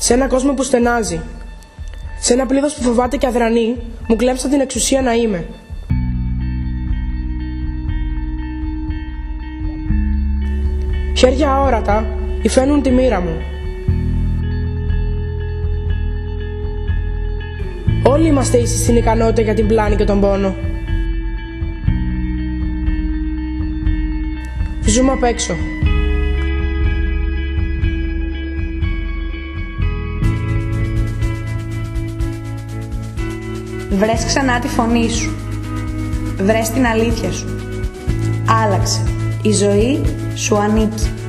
Σε ένα κόσμο που στενάζει, σε ένα πλήθος που φοβάται και αδρανεί, μου κλέψαν την εξουσία να είμαι. Χέρια αόρατα υφαίνουν τη μοίρα μου. Όλοι είμαστε ίσοι στην ικανότητα για την πλάνη και τον πόνο. Ζούμε απ' έξω. Βρες ξανά τη φωνή σου. Βρες την αλήθεια σου. Άλλαξε. Η ζωή σου ανήκει.